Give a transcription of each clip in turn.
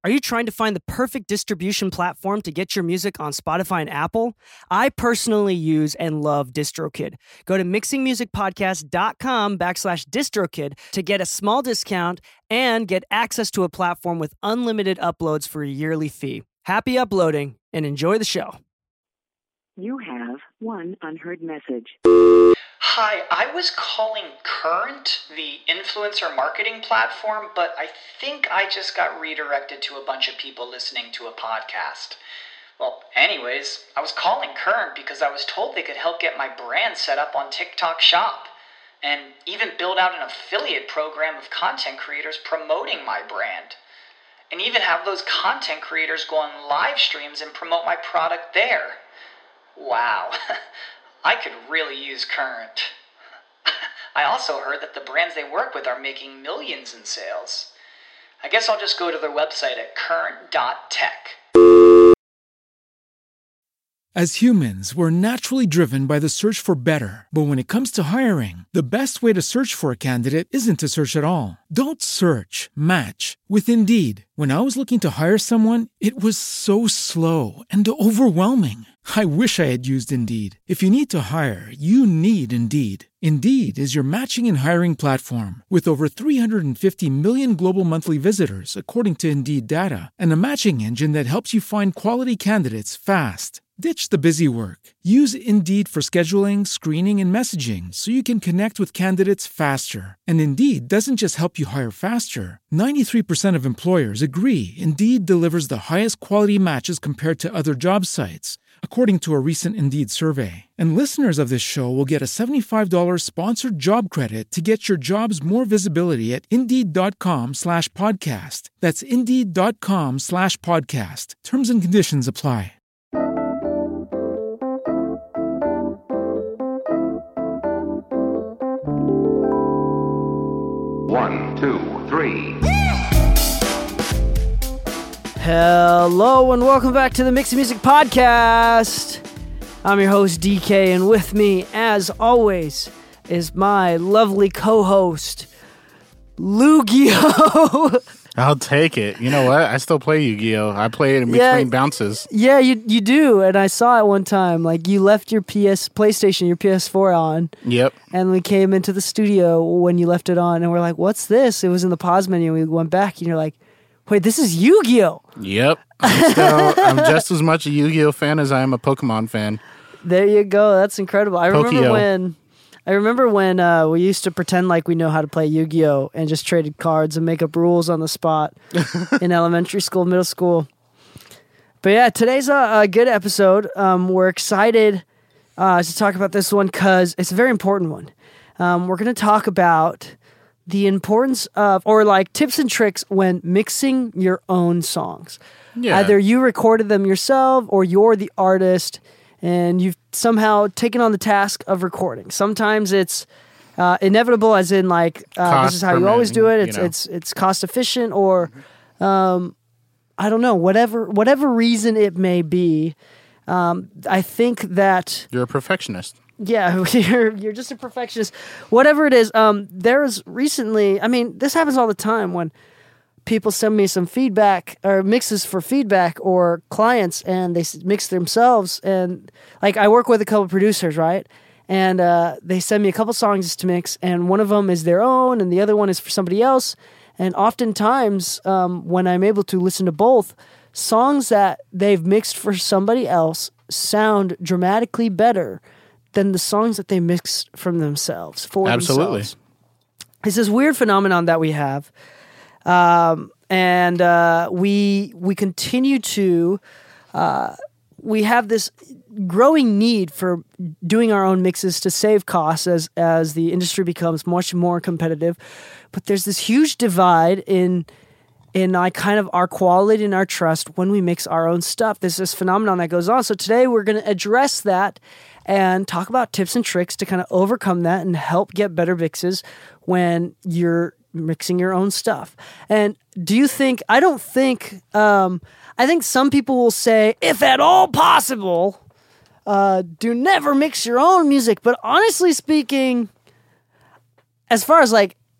Are you trying to find the perfect distribution platform to get your music on Spotify and Apple? I personally use and love DistroKid. Go to mixingmusicpodcast.com/DistroKid to get a small discount and get access to a platform with unlimited uploads for a yearly fee. Happy uploading and enjoy the show. You have one unheard message. Hi, I was calling Current, the influencer marketing platform, but I think I just got redirected to a bunch of people listening to a podcast. Well, anyways, I was calling Current because I was told they could help get my brand set up on TikTok Shop, and even build out an affiliate program of content creators promoting my brand, and even have those content creators go on live streams and promote my product there. Wow, I could really use Current. I also heard that the brands they work with are making millions in sales. I guess I'll just go to their website at current.tech. As humans, we're naturally driven by the search for better. But when it comes to hiring, the best way to search for a candidate isn't to search at all. Don't search, match with Indeed. When I was looking to hire someone, it was so slow and overwhelming. I wish I had used Indeed. If you need to hire, you need Indeed. Indeed is your matching and hiring platform with over 350 million global monthly visitors, according to Indeed data, and a matching engine that helps you find quality candidates fast. Ditch the busy work. Use Indeed for scheduling, screening, and messaging so you can connect with candidates faster. And Indeed doesn't just help you hire faster. 93% of employers agree Indeed delivers the highest quality matches compared to other job sites, according to a recent Indeed survey. And listeners of this show will get a $75 sponsored job credit to get your jobs more visibility at Indeed.com/podcast. That's Indeed.com/podcast. Terms and conditions apply. One, two, three. Hello and welcome back to the Mixing Music Podcast. I'm your host DK, and with me, as always, is my lovely co-host Yu-Gi-Oh. I'll take it. You know what? I still play Yu-Gi-Oh. I play it in between bounces. Yeah, you do. And I saw it one time. Like, you left your PlayStation, your PS4 on. Yep. And we came into the studio when you left it on, and we're like, what's this? It was in the pause menu. We went back, and you're like, wait, this is Yu-Gi-Oh! Yep. I'm just as much a Yu-Gi-Oh fan as I am a Pokemon fan. There you go. That's incredible. I remember when we used to pretend like we know how to play Yu-Gi-Oh! And just traded cards and make up rules on the spot in elementary school, middle school. But yeah, today's a good episode. We're excited to talk about this one because it's a very important one. We're going to talk about the importance of, or like tips and tricks when mixing your own songs. Yeah. Either you recorded them yourself or you're the artist and you've somehow taken on the task of recording. Sometimes it's inevitable, as in like this is how you always do it. It's cost efficient, or I don't know, whatever reason it may be. I think that you're a perfectionist. Yeah, you're just a perfectionist. Whatever it is, there's recently, I mean, this happens all the time when people send me some feedback or mixes for feedback, or clients, and they mix themselves. And like, I work with a couple producers, right? And they send me a couple songs to mix, and one of them is their own, and the other one is for somebody else. And oftentimes, when I'm able to listen to both, songs that they've mixed for somebody else sound dramatically better than the songs that they mixed from themselves for themselves. It's this weird phenomenon that we have. And we continue to, we have this growing need for doing our own mixes to save costs as the industry becomes much more competitive. But there's this huge divide in kind of our quality and our trust when we mix our own stuff. There's this phenomenon that goes on. So today we're going to address that and talk about tips and tricks to kind of overcome that and help get better mixes when you're mixing your own stuff. And do you think, I think some people will say, if at all possible, do never mix your own music. But honestly speaking, as far as like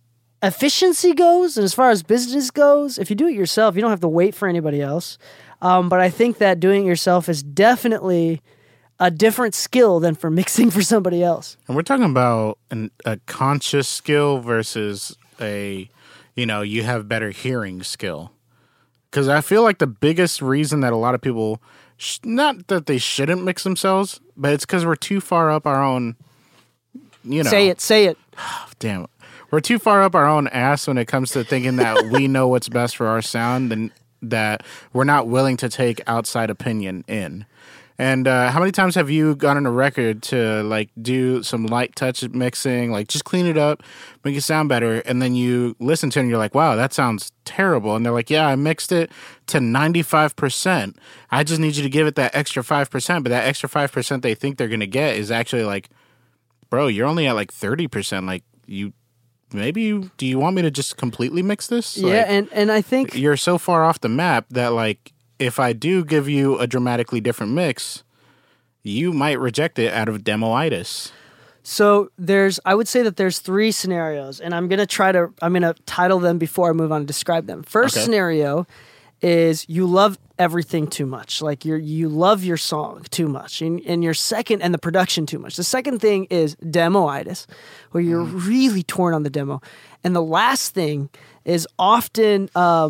efficiency goes and as far as business goes, if you do it yourself, you don't have to wait for anybody else. But I think that doing it yourself is definitely a different skill than for mixing for somebody else. And we're talking about a conscious skill versus you have better hearing skill. Because I feel like the biggest reason that a lot of people, not that they shouldn't mix themselves, but it's because we're too far up our own, Say it. Damn it. We're too far up our own ass when it comes to thinking that we know what's best for our sound and that we're not willing to take outside opinion in. And how many times have you gotten a record to like do some light touch mixing, like just clean it up, make it sound better, and then you listen to it and you're like, wow, that sounds terrible. And they're like, yeah, I mixed it to 95%. I just need you to give it that extra 5%, but that extra 5% they think they're going to get is actually like, bro, you're only at like 30%. Like do you want me to just completely mix this? Yeah, like, and I think you're so far off the map that like, if I do give you a dramatically different mix, you might reject it out of demoitis. So I would say that there's 3 scenarios, and I'm going to title them before I move on to describe them. First scenario is you love everything too much. Like you love your song too much and the production too much. The second thing is demoitis, where you're really torn on the demo. And the last thing is often,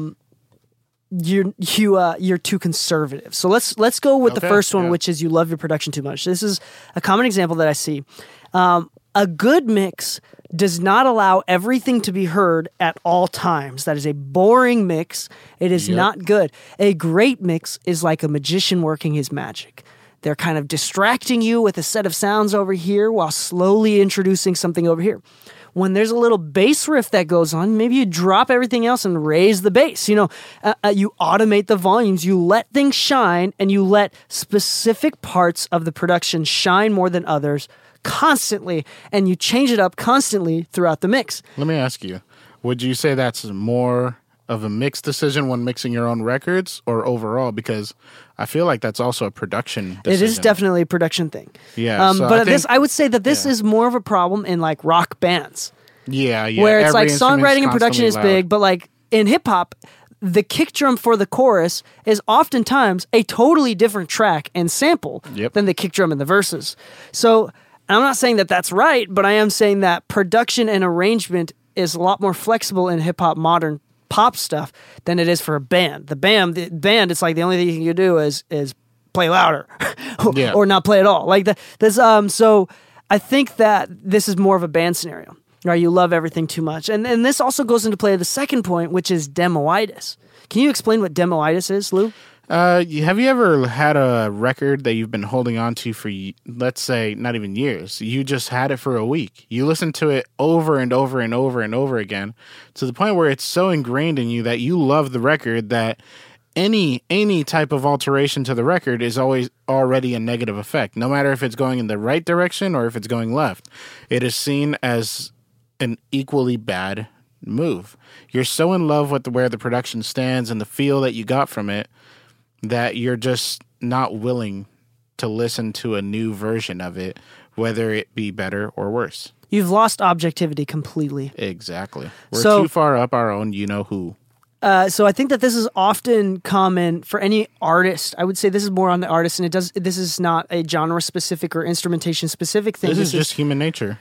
you're too conservative. So let's go with the first one, which is you love your production too much. This is a common example that I see. A good mix does not allow everything to be heard at all times. That is a boring mix. It is not good. A great mix is like a magician working his magic. They're kind of distracting you with a set of sounds over here while slowly introducing something over here. When there's a little bass riff that goes on, maybe you drop everything else and raise the bass. You automate the volumes, you let things shine, and you let specific parts of the production shine more than others constantly, and you change it up constantly throughout the mix. Let me ask you, would you say that's more of a mix decision when mixing your own records or overall? Because I feel like that's also a production decision. It is definitely a production thing. Yeah. I would say that this is more of a problem in like rock bands. Yeah. Where it's like songwriting and production is big, but like in hip hop, the kick drum for the chorus is oftentimes a totally different track and sample than the kick drum in the verses. So I'm not saying that that's right, but I am saying that production and arrangement is a lot more flexible in hip hop modern pop stuff than it is for a band. The band, it's like the only thing you can do is play louder or not play at all. Like so I think that this is more of a band scenario, right? You love everything too much. And this also goes into play the second point, which is demoitis. Can you explain what demoitis is, Lou? Have you ever had a record that you've been holding on to for, let's say, not even years? You just had it for a week. You listen to it over and over and over and over again to the point where it's so ingrained in you that you love the record that any type of alteration to the record is always already a negative effect. No matter if it's going in the right direction or if it's going left, it is seen as an equally bad move. You're so in love with where the production stands and the feel that you got from it that you're just not willing to listen to a new version of it, whether it be better or worse. You've lost objectivity completely. Exactly. We're too far up our own you-know-who. So I think that this is often common for any artist. I would say this is more on the artist, and this is not a genre-specific or instrumentation-specific thing. This is just human nature.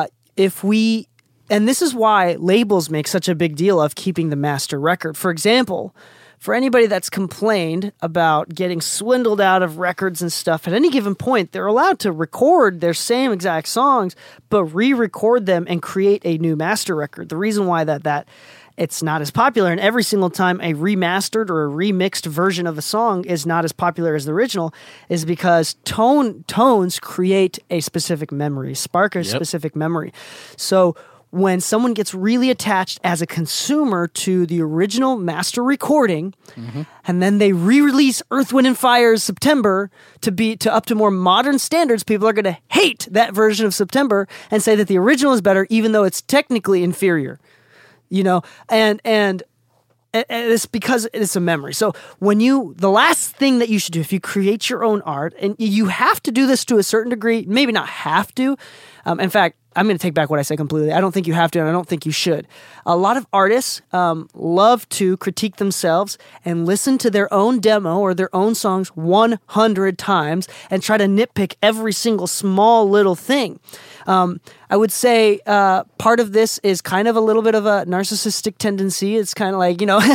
And this is why labels make such a big deal of keeping the master record. For example, for anybody that's complained about getting swindled out of records and stuff, at any given point, they're allowed to record their same exact songs, but re-record them and create a new master record. The reason why that it's not as popular, and every single time a remastered or a remixed version of a song is not as popular as the original, is because tones create a specific memory, spark a specific memory. So when someone gets really attached as a consumer to the original master recording, and then they re-release Earth, Wind & Fire's September to up to more modern standards, people are going to hate that version of September and say that the original is better, even though it's technically inferior. And it's because it's a memory. So the last thing that you should do, if you create your own art, and you have to do this to a certain degree, maybe not have to. In fact, I'm going to take back what I said completely. I don't think you have to, and I don't think you should. A lot of artists love to critique themselves and listen to their own demo or their own songs 100 times and try to nitpick every single small little thing. I would say part of this is kind of a little bit of a narcissistic tendency. It's kind of like,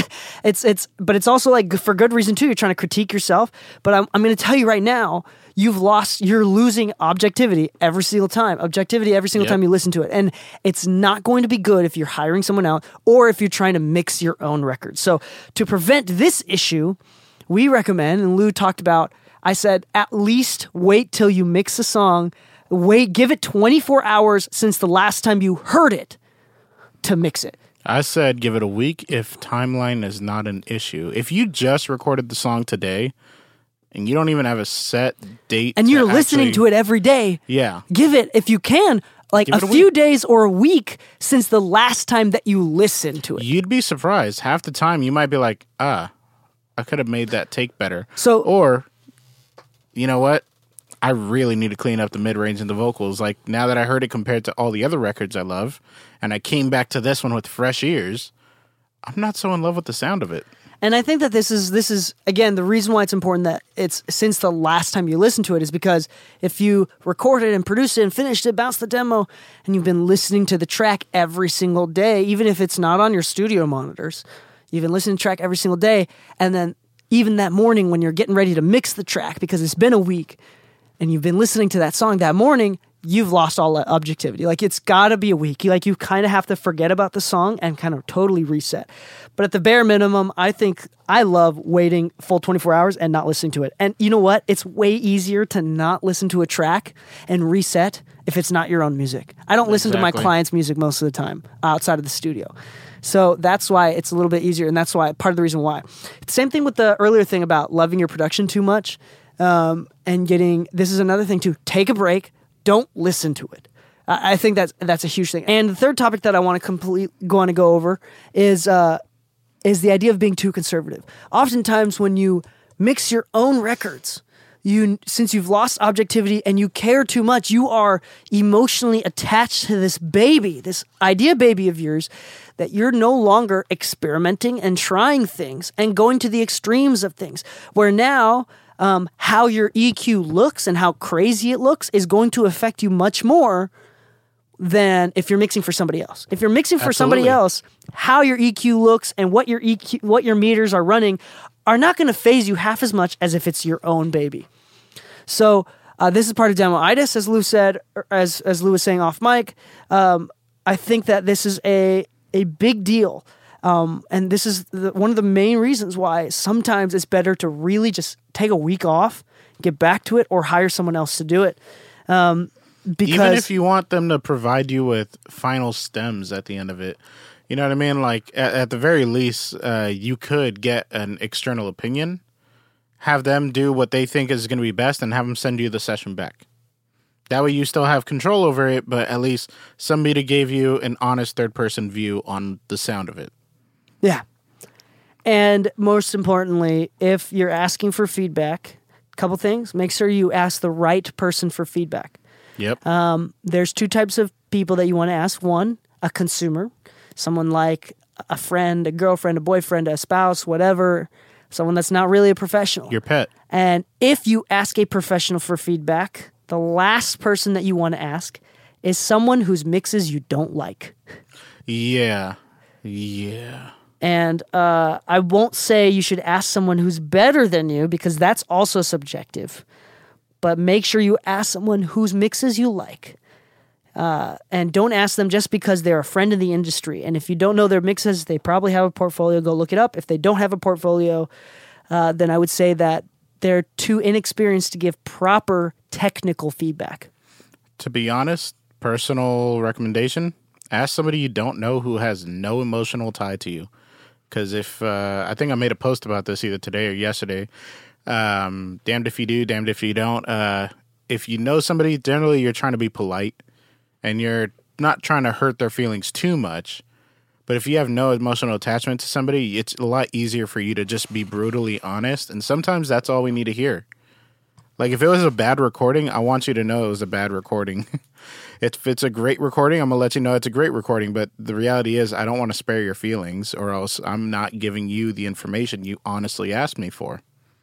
but it's also like for good reason too. You're trying to critique yourself. But I'm going to tell you right now, you're losing objectivity every single time. Objectivity every single time you listen to it. And it's not going to be good if you're hiring someone out or if you're trying to mix your own records. So to prevent this issue, we recommend, and Lou talked about, I said, at least wait till you mix a song. Give it 24 hours since the last time you heard it to mix it. I said give it a week if timeline is not an issue. If you just recorded the song today and you don't even have a set date and you're listening to it every day, give it, if you can, like a few days or a week since the last time that you listened to it. You'd be surprised. Half the time you might be like, I could have made that take better. Or, you know what? I really need to clean up the mid-range and the vocals. Like, now that I heard it compared to all the other records I love, and I came back to this one with fresh ears, I'm not so in love with the sound of it. And I think that this is again, the reason why it's important that it's since the last time you listened to it is because if you recorded and produced it and finished it, bounced the demo, and you've been listening to the track every single day, even if it's not on your studio monitors, you've been listening to the track every single day, and then even that morning when you're getting ready to mix the track because it's been a week, and you've been listening to that song that morning, you've lost all that objectivity. Like, it's got to be a week. Like, you kind of have to forget about the song and kind of totally reset. But at the bare minimum, I think I love waiting full 24 hours and not listening to it. And you know what? It's way easier to not listen to a track and reset if it's not your own music. I don't listen to my client's music most of the time outside of the studio. So that's why it's a little bit easier, and that's why part of the reason why. Same thing with the earlier thing about loving your production too much. And this is another thing too. Take a break. Don't listen to it. I think that's a huge thing. And the third topic that I want to go over is the idea of being too conservative. Oftentimes, when you mix your own records, since you've lost objectivity and you care too much, you are emotionally attached to this baby, this idea baby of yours, that you're no longer experimenting and trying things and going to the extremes of things. Where now, how your EQ looks and how crazy it looks is going to affect you much more than if you're mixing for somebody else. If you're mixing for somebody else, how your EQ looks and what your meters are running are not going to phase you half as much as if it's your own baby. So this is part of demo-itis, as Lou said, as Lou was saying off mic. I think that this is a big deal. And this is one of the main reasons why sometimes it's better to really just take a week off, get back to it, or hire someone else to do it. Because even if you want them to provide you with final stems at the end of it, you know what I mean? Like, at the very least, you could get an external opinion, have them do what they think is going to be best, and have them send you the session back. That way you still have control over it, but at least somebody gave you an honest third-person view on the sound of it. Yeah. And most importantly, if you're asking for feedback, a couple things. Make sure you ask the right person for feedback. Yep. There's two types of people that you want to ask. One, a consumer, someone like a friend, a girlfriend, a boyfriend, a spouse, whatever, someone that's not really a professional. Your pet. And if you ask a professional for feedback, the last person that you want to ask is someone whose mixes you don't like. Yeah. And I won't say you should ask someone who's better than you because that's also subjective. But make sure you ask someone whose mixes you like. And don't ask them just because they're a friend in the industry. And if you don't know their mixes, they probably have a portfolio. Go look it up. If they don't have a portfolio, then I would say that they're too inexperienced to give proper technical feedback. To be honest, personal recommendation, ask somebody you don't know who has no emotional tie to you. Because if, I think I made a post about this either today or yesterday, damned if you do, damned if you don't. If you know somebody, generally you're trying to be polite and you're not trying to hurt their feelings too much. But if you have no emotional attachment to somebody, it's a lot easier for you to just be brutally honest. And sometimes that's all we need to hear. Like, if it was a bad recording, I want you to know it was a bad recording. If it's a great recording, I'm going to let you know it's a great recording. But the reality is I don't want to spare your feelings, or else I'm not giving you the information you honestly asked me for.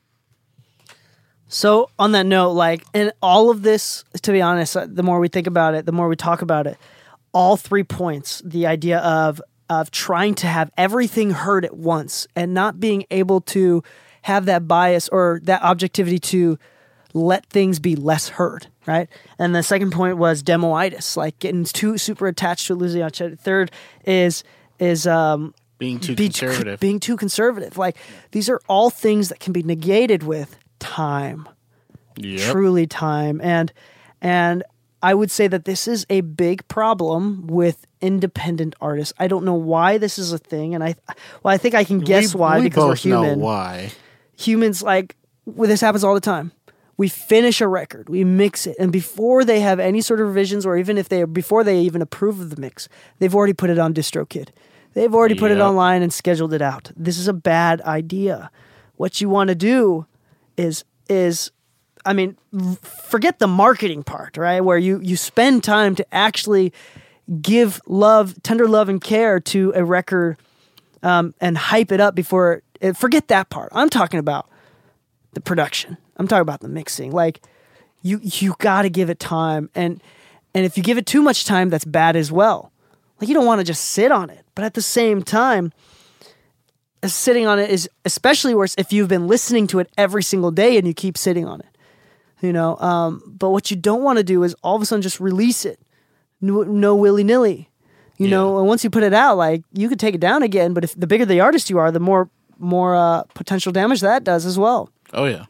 So on that note, like, and all of this, to be honest, the more we think about it, the more we talk about it, all 3 points, the idea of trying to have everything heard at once and not being able to have that bias or that objectivity to let things be less heard, right? And the second point was demoitis, like getting too super attached to losing out. Third is being too conservative. Being too conservative. Like, these are all things that can be negated with time. Yep. Truly time. And I would say that this is a big problem with independent artists. I don't know why this is a thing, and I think I can guess why, because we're human. Know why. Humans, like, this happens all the time. We finish a record, we mix it, and before they have any sort of revisions, or even before they even approve of the mix, they've already put it on DistroKid. They've already put it online and scheduled it out. This is a bad idea. What you want to do is I mean, forget the marketing part, right? Where you spend time to actually give tender love and care to a record, and hype it up before. Forget that part. I'm talking about the production. I'm talking about the mixing. Like, you got to give it time, and if you give it too much time, that's bad as well. Like, you don't want to just sit on it, but at the same time, sitting on it is especially worse if you've been listening to it every single day and you keep sitting on it. But what you don't want to do is all of a sudden just release it, no willy-nilly. And once you put it out, like, you could take it down again, but if the bigger the artist you are, the more potential damage that does as well. Oh yeah.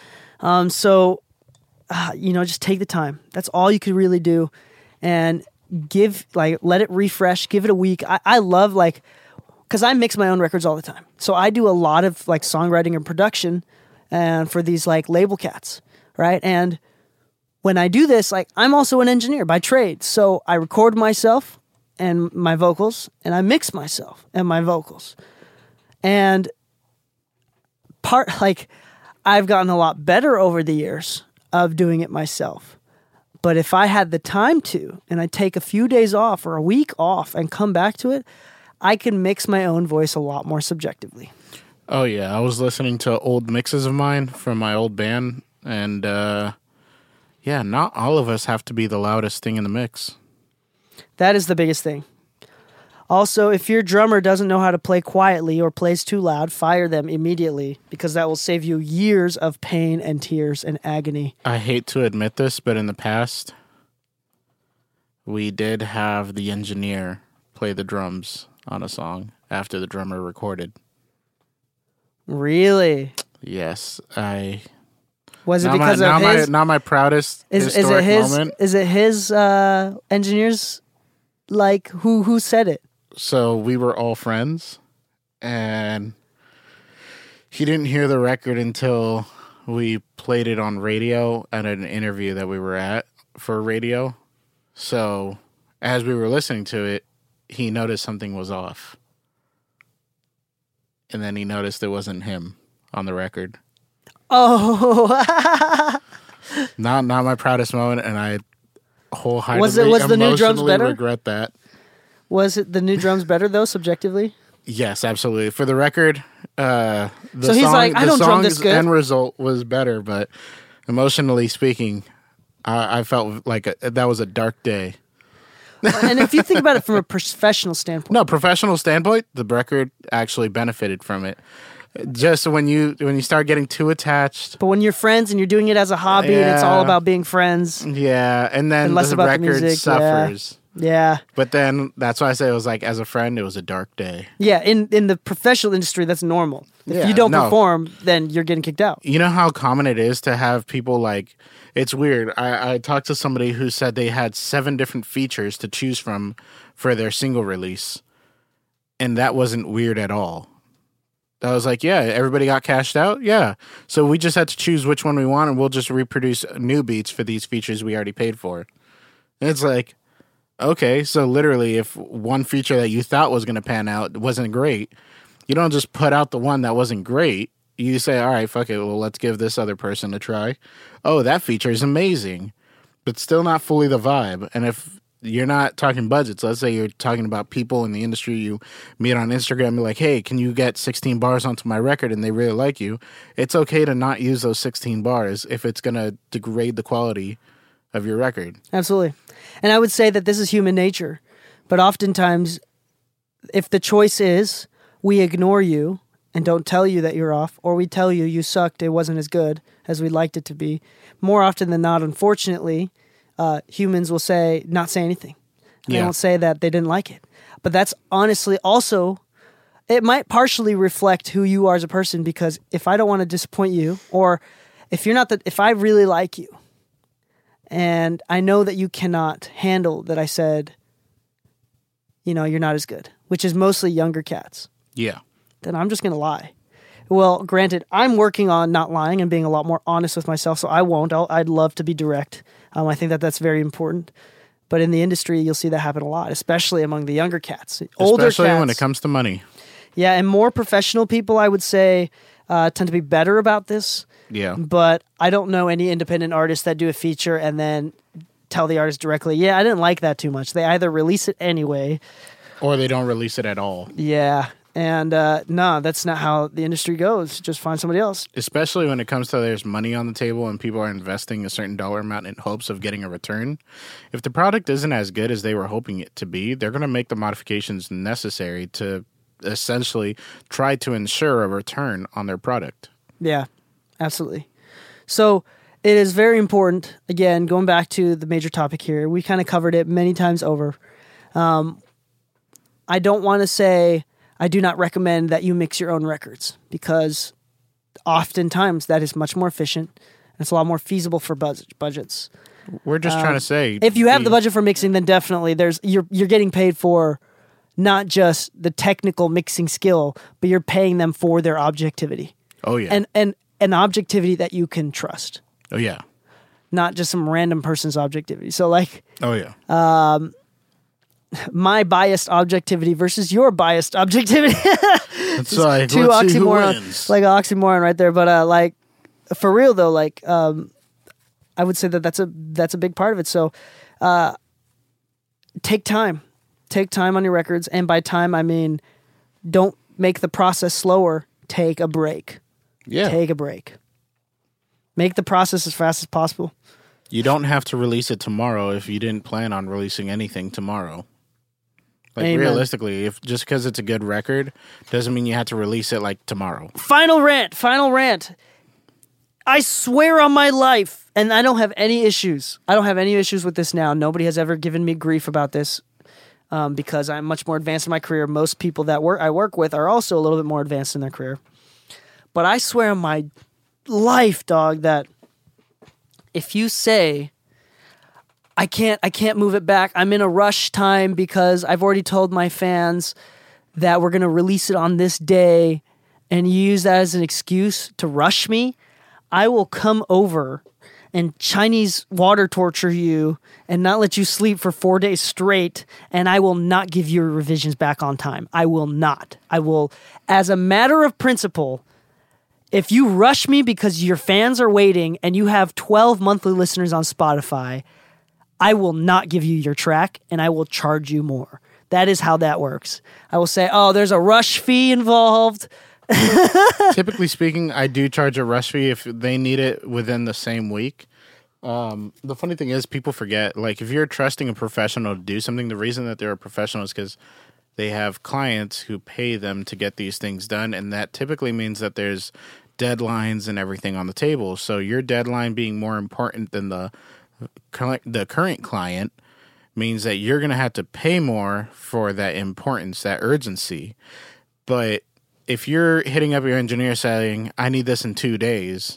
So just take the time. That's all you could really do, and let it refresh. Give it a week. I love, like, because I mix my own records all the time, so I do a lot of, like, songwriting and production, and for these, like, label cats, right? And when I do this, like, I'm also an engineer by trade, so I record myself and my vocals, and I mix myself and my vocals, and I've gotten a lot better over the years of doing it myself. But if I had the time to, and I take a few days off or a week off and come back to it, I can mix my own voice a lot more subjectively. Oh yeah, I was listening to old mixes of mine from my old band, and not all of us have to be the loudest thing in the mix. That is the biggest thing. Also, if your drummer doesn't know how to play quietly or plays too loud, fire them immediately, because that will save you years of pain and tears and agony. I hate to admit this, but in the past, we did have the engineer play the drums on a song after the drummer recorded. Really? Yes, Was it because of his? Not my proudest historic moment. Is it his engineers? Like, who said it? So we were all friends, and he didn't hear the record until we played it on radio at an interview that we were at for radio. So as we were listening to it, he noticed something was off. And then he noticed it wasn't him on the record. Oh. Not my proudest moment, and I wholeheartedly was the new drums better? regret that. Was it the new drums better, though, subjectively? Yes, absolutely. For the record, so he's like, I don't drum this good. The end result was better, but emotionally speaking, I felt like that was a dark day. And if you think about it from a professional standpoint. No, professional standpoint, the record actually benefited from it. Just when you start getting too attached. But when you're friends and you're doing it as a hobby and it's all about being friends. Yeah, and then less the about record the music, suffers. Yeah. But then that's why I say it was like, as a friend, it was a dark day. Yeah, in the professional industry, that's normal. If you don't perform, then you're getting kicked out. You know how common it is to have people like, it's weird. I talked to somebody who said they had 7 different features to choose from for their single release. And that wasn't weird at all. I was like, yeah, everybody got cashed out? Yeah. So we just had to choose which one we want, and we'll just reproduce new beats for these features we already paid for. And it's like, okay, so literally if one feature that you thought was going to pan out wasn't great, you don't just put out the one that wasn't great. You say, all right, fuck it, well, let's give this other person a try. Oh, that feature is amazing. but still not fully the vibe. And if you're not talking budgets, let's say you're talking about people in the industry you meet on Instagram and be like, hey, can you get 16 bars onto my record, and they really like you, it's okay to not use those 16 bars if it's going to degrade the quality of your record. Absolutely. And I would say that this is human nature, but oftentimes if the choice is we ignore you and don't tell you that you're off, or we tell you you sucked, it wasn't as good as we'd liked it to be, more often than not, unfortunately, humans will not say anything. And they won't say that they didn't like it. But that's honestly also, it might partially reflect who you are as a person, because if I don't want to disappoint you, or if if I really like you, and I know that you cannot handle that I said, you're not as good, which is mostly younger cats. Yeah. Then I'm just going to lie. Well, granted, I'm working on not lying and being a lot more honest with myself, so I won't. I'd love to be direct. I think that's very important. But in the industry, you'll see that happen a lot, especially among the younger cats. Older especially cats, when it comes to money. Yeah, and more professional people, I would say, tend to be better about this. Yeah. But I don't know any independent artists that do a feature and then tell the artist directly, yeah, I didn't like that too much. They either release it anyway, or they don't release it at all. Yeah. And no, that's not how the industry goes. Just find somebody else. Especially when it comes to there's money on the table and people are investing a certain dollar amount in hopes of getting a return. If the product isn't as good as they were hoping it to be, they're going to make the modifications necessary to essentially try to ensure a return on their product. Yeah, absolutely. So it is very important, again, going back to the major topic here, we kind of covered it many times over. I don't want to say I do not recommend that you mix your own records, because oftentimes that is much more efficient and it's a lot more feasible for budgets. We're just trying to say, if you have the budget for mixing, then definitely you're getting paid for not just the technical mixing skill, but you're paying them for their objectivity. Oh yeah, and an objectivity that you can trust. Oh yeah, not just some random person's objectivity. So like, oh yeah. My biased objectivity versus your biased objectivity. It's like, two oxymorons. Like an oxymoron right there. But like, for real though, like I would say that's a big part of it. So take time on your records, and by time I mean don't make the process slower. Take a break. Yeah, take a break. Make the process as fast as possible. You don't have to release it tomorrow if you didn't plan on releasing anything tomorrow. Like, Amen. Realistically, if just because it's a good record doesn't mean you have to release it like tomorrow. Final rant. I swear on my life, and I don't have any issues. I don't have any issues with this now. Nobody has ever given me grief about this because I'm much more advanced in my career. Most people that I work with are also a little bit more advanced in their career. But I swear on my life, dog, that if you say, I can't move it back, I'm in a rush time because I've already told my fans that we're going to release it on this day, and you use that as an excuse to rush me, I will come over and Chinese water torture you and not let you sleep for 4 days straight, and I will not give you your revisions back on time. I will not. I will, as a matter of principle, if you rush me because your fans are waiting and you have 12 monthly listeners on Spotify, I will not give you your track, and I will charge you more. That is how that works. I will say, oh, there's a rush fee involved. Typically speaking, I do charge a rush fee if they need it within the same week. The funny thing is, people forget, like, if you're trusting a professional to do something, the reason that they're a professional is because they have clients who pay them to get these things done, and that typically means that there's deadlines and everything on the table. So your deadline being more important than the current client means that you're going to have to pay more for that importance, that urgency. But if you're hitting up your engineer saying, I need this in 2 days,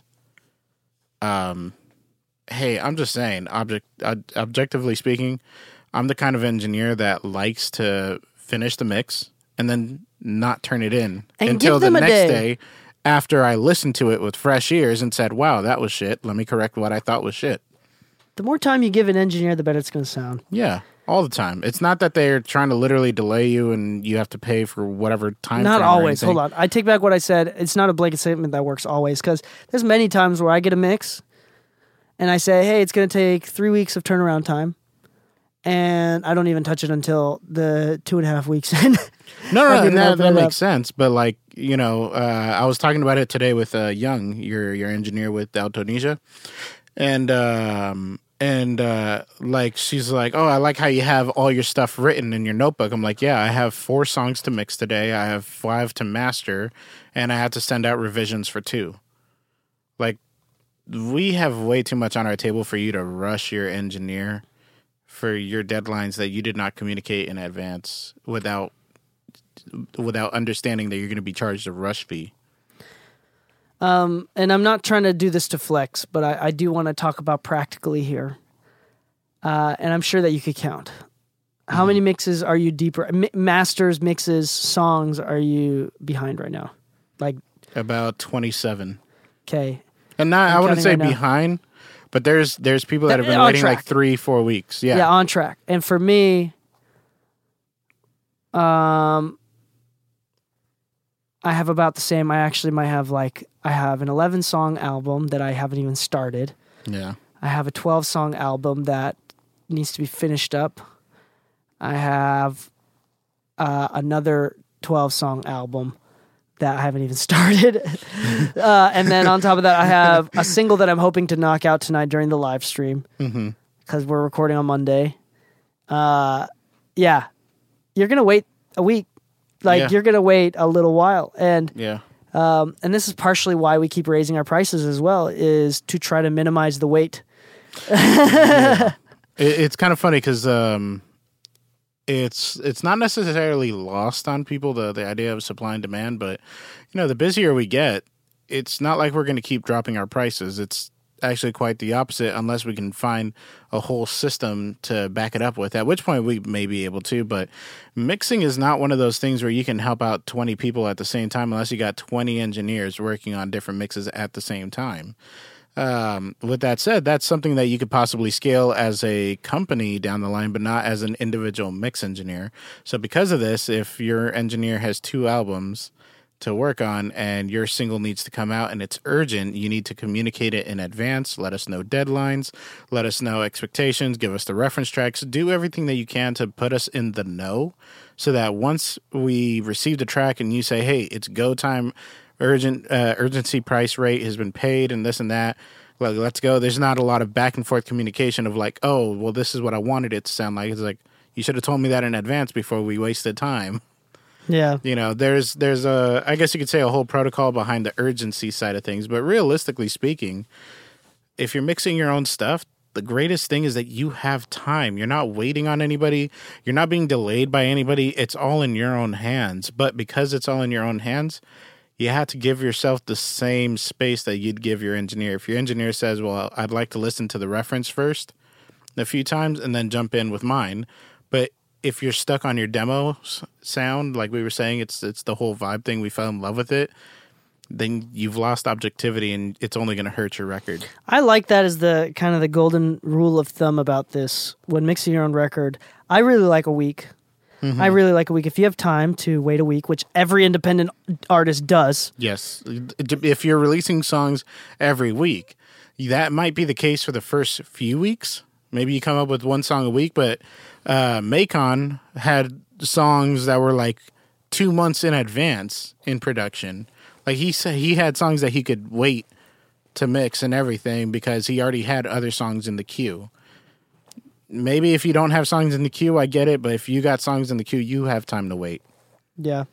hey, I'm just saying, objectively speaking, I'm the kind of engineer that likes to finish the mix and then not turn it in until the next day after I listened to it with fresh ears and said, wow, that was shit. Let me correct what I thought was shit. The more time you give an engineer, the better it's going to sound. Yeah, all the time. It's not that they're trying to literally delay you and you have to pay for whatever time. Not always. Hold on. I take back what I said. It's not a blanket statement that works always, because there's many times where I get a mix and I say, hey, it's going to take 3 weeks of turnaround time, and I don't even touch it until the 2.5 weeks in. No, that makes sense. But like, you know, I was talking about it today with Young, your engineer with Altonesia, and like she's like, oh, I like how you have all your stuff written in your notebook. I'm like, yeah, I have 4 songs to mix today. I have 5 to master, and I had to send out revisions for 2. Like, we have way too much on our table for you to rush your engineer for your deadlines that you did not communicate in advance without understanding that you're going to be charged a rush fee. And I'm not trying to do this to flex, but I do want to talk about practically here. And I'm sure that you could count. How many mixes are you deeper? Masters, mixes, songs are you behind right now? Like about 27. Okay. And not, I wouldn't say behind, but there's people that have been waiting like 3-4 weeks. Yeah. Yeah, on track. And for me, I have about the same. I actually might have I have an 11-song album that I haven't even started. Yeah. I have a 12-song album that needs to be finished up. I have another 12-song album that I haven't even started. And then on top of that, I have a single that I'm hoping to knock out tonight during the live stream because we're recording on Monday. Yeah. You're going to wait a week. You're going to wait a little while. And and this is partially why we keep raising our prices as well, is to try to minimize the wait. It's kind of funny because it's not necessarily lost on people, the idea of supply and demand, but you know, the busier we get, it's not like we're going to keep dropping our prices. It's actually quite the opposite, unless we can find a whole system to back it up with, at which point we may be able to. But mixing is not one of those things where you can help out 20 people at the same time unless you got 20 engineers working on different mixes at the same time. With that said, that's something that you could possibly scale as a company down the line, but not as an individual mix engineer. So because of this, if your engineer has 2 albums to work on and your single needs to come out and it's urgent, you need to communicate it in advance. Let us know deadlines, let us know expectations, give us the reference tracks, do everything that you can to put us in the know so that once we receive the track and you say, hey, it's go time, urgency price rate has been paid and this and that, well, let's go. There's not a lot of back and forth communication of like, oh, well, this is what I wanted it to sound like. It's like, you should have told me that in advance before we wasted time. Yeah. You know, there's a, I guess you could say, a whole protocol behind the urgency side of things. But realistically speaking, if you're mixing your own stuff, the greatest thing is that you have time. You're not waiting on anybody. You're not being delayed by anybody. It's all in your own hands. But because it's all in your own hands, you have to give yourself the same space that you'd give your engineer. If your engineer says, well, I'd like to listen to the reference first a few times and then jump in with mine. But if you're stuck on your demo sound, like we were saying, it's the whole vibe thing, we fell in love with it, then you've lost objectivity and it's only going to hurt your record. I like that as the kind of the golden rule of thumb about this. When mixing your own record, I really like a week. I really like a week. If you have time to wait a week, which every independent artist does. Yes. If you're releasing songs every week, that might be the case for the first few weeks. Maybe you come up with 1 song a week, but Macon had songs that were like 2 months in advance in production. Like he said, he had songs that he could wait to mix and everything because he already had other songs in the queue. Maybe if you don't have songs in the queue, I get it. But if you got songs in the queue, you have time to wait. Yeah.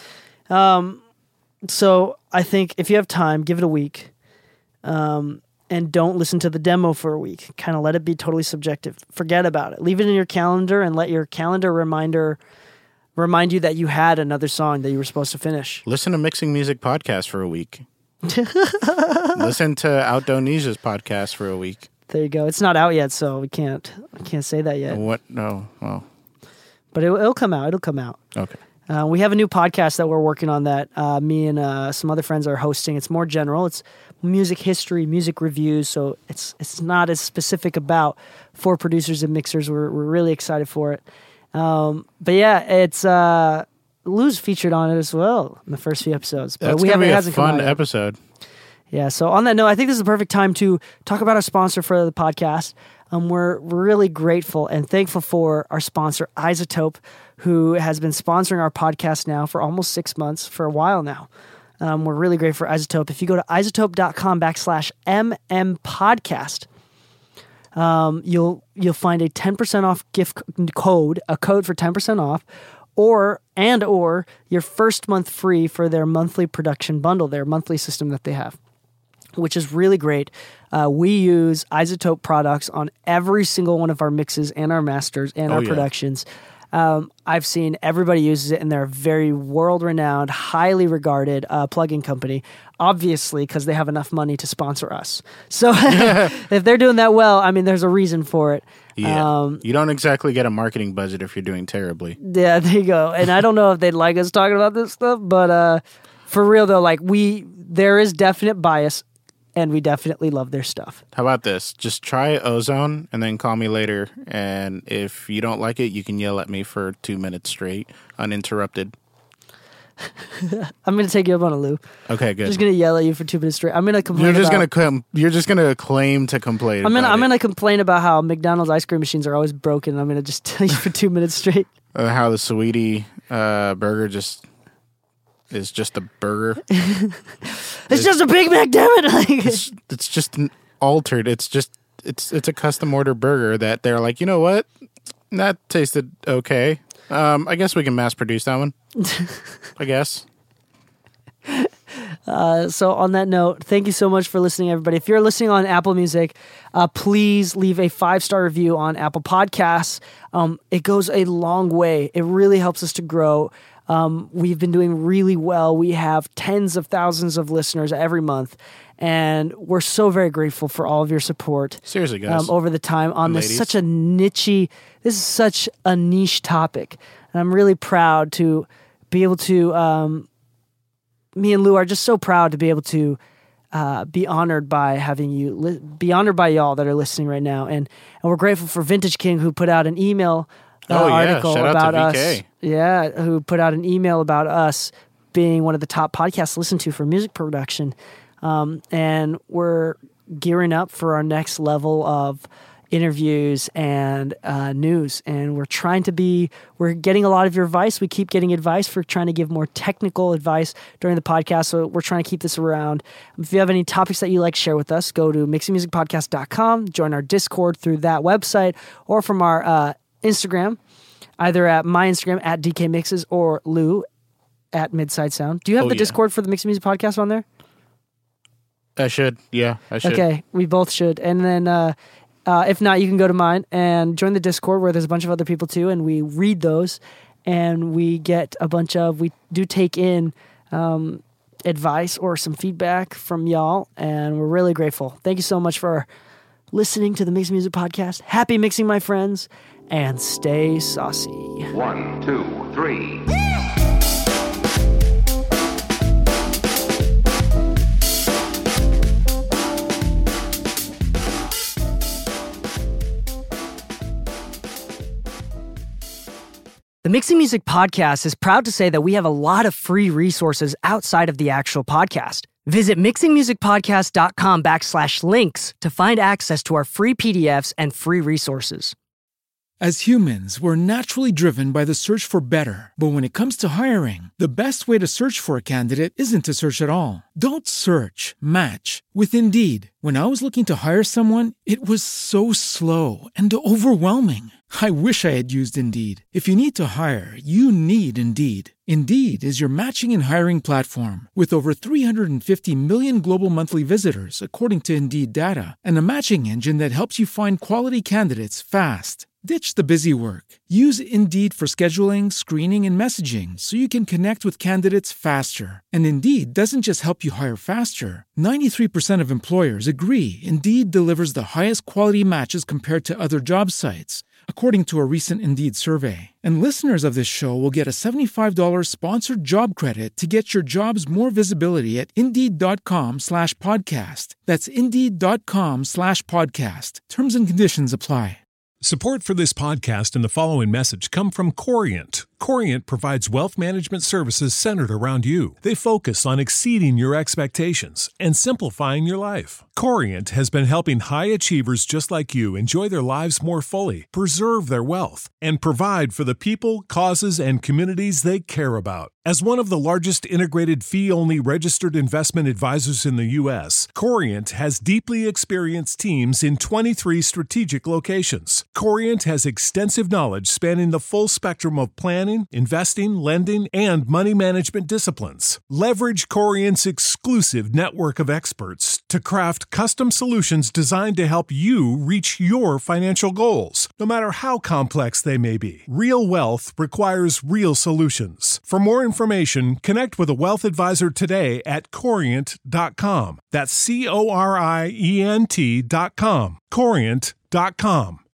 So I think if you have time, give it a week. And don't listen to the demo for a week. Kind of let it be totally subjective. Forget about it. Leave it in your calendar and let your calendar remind you that you had another song that you were supposed to finish. Listen to Mixing Music Podcast for a week. Listen to Outdonesia's podcast for a week. There you go. It's not out yet, so we can't say that yet. What? No. Well. But it'll come out. It'll come out. Okay. We have a new podcast that we're working on that me and some other friends are hosting. It's more general. It's music history, music reviews. So it's not as specific about for producers and mixers. We're really excited for it. But yeah, it's Lou's featured on it as well in the first few episodes. But That's gonna be a fun episode. Yeah, so on that note, I think this is the perfect time to talk about our sponsor for the podcast. We're really grateful and thankful for our sponsor, iZotope, who has been sponsoring our podcast now for almost 6 months, for a while now. We're really grateful for iZotope. If you go to iZotope.com/MMPodcast, you'll find a 10% off gift code, a code for 10% off, or your first month free for their monthly production bundle, their monthly system that they have, which is really great. We use iZotope products on every single one of our mixes and our masters and our productions. I've seen everybody uses it, and they're a very world-renowned, highly regarded plugin company, obviously because they have enough money to sponsor us. So if they're doing that well, I mean, there's a reason for it. Yeah, you don't exactly get a marketing budget if you're doing terribly. Yeah, there you go. And I don't know if they'd like us talking about this stuff, but for real though, like there is definite bias, and we definitely love their stuff. How about this? Just try Ozone and then call me later. And if you don't like it, you can yell at me for 2 minutes straight, uninterrupted. I'm going to take you up on a Lou. Okay, good. I'm just going to yell at you for 2 minutes straight. I'm going to complain. You're just going to claim to complain. I'm going to complain about how McDonald's ice cream machines are always broken. I'm going to just tell you for 2 minutes straight. How the Sweetie burger is just a burger. It's just a Big Mac, damn it! Like, it's just altered. It's a custom order burger that they're like, you know what? That tasted okay. I guess we can mass produce that one. I guess. So on that note, thank you so much for listening, everybody. If you're listening on Apple Music, please leave a 5-star review on Apple Podcasts. It goes a long way. It really helps us to grow. We've been doing really well. We have tens of thousands of listeners every month, and we're so very grateful for all of your support. Seriously, guys. Over the time on this this is such a niche topic, and I'm really proud to be able to. Me and Lou are just so proud to be able to be honored by having you, be honored by y'all that are listening right now, and we're grateful for Vintage King, who put out an email. Article shout about out to us. VK. Yeah, who put out an email about us being one of the top podcasts listened to for music production. And we're gearing up for our next level of interviews and news. And we're getting a lot of your advice. We keep getting advice for trying to give more technical advice during the podcast. So we're trying to keep this around. If you have any topics that you like to share with us, go to mixingmusicpodcast.com, join our Discord through that website, or from our Instagram, either at my Instagram at DK Mixes or Lou at Midside Sound. Do you have the Discord for the Mixing Music Podcast on there? I should. Yeah, I should. Okay, we both should. And then if not, you can go to mine and join the Discord, where there's a bunch of other people too, and we read those, and we get we do take in advice or some feedback from y'all, and we're really grateful. Thank you so much for listening to the Mixing Music Podcast. Happy mixing, my friends. And stay saucy. 1, 2, 3. The Mixing Music Podcast is proud to say that we have a lot of free resources outside of the actual podcast. Visit mixingmusicpodcast.com/links to find access to our free PDFs and free resources. As humans, we're naturally driven by the search for better. But when it comes to hiring, the best way to search for a candidate isn't to search at all. Don't search, match with Indeed. When I was looking to hire someone, it was so slow and overwhelming. I wish I had used Indeed. If you need to hire, you need Indeed. Indeed is your matching and hiring platform with over 350 million global monthly visitors, according to Indeed data, and a matching engine that helps you find quality candidates fast. Ditch the busy work. Use Indeed for scheduling, screening, and messaging so you can connect with candidates faster. And Indeed doesn't just help you hire faster. 93% of employers agree Indeed delivers the highest quality matches compared to other job sites, according to a recent Indeed survey. And listeners of this show will get a $75 sponsored job credit to get your jobs more visibility at Indeed.com/podcast. That's Indeed.com/podcast. Terms and conditions apply. Support for this podcast and the following message come from Corient. Corient provides wealth management services centered around you. They focus on exceeding your expectations and simplifying your life. Corient has been helping high achievers just like you enjoy their lives more fully, preserve their wealth, and provide for the people, causes, and communities they care about. As one of the largest integrated fee-only registered investment advisors in the U.S., Corient has deeply experienced teams in 23 strategic locations. Corient has extensive knowledge spanning the full spectrum of planning, investing, lending, and money management disciplines. Leverage Corient's exclusive network of experts to craft custom solutions designed to help you reach your financial goals, no matter how complex they may be. Real wealth requires real solutions. For more information, connect with a wealth advisor today at Corient.com. That's Corient.com. Corient.com.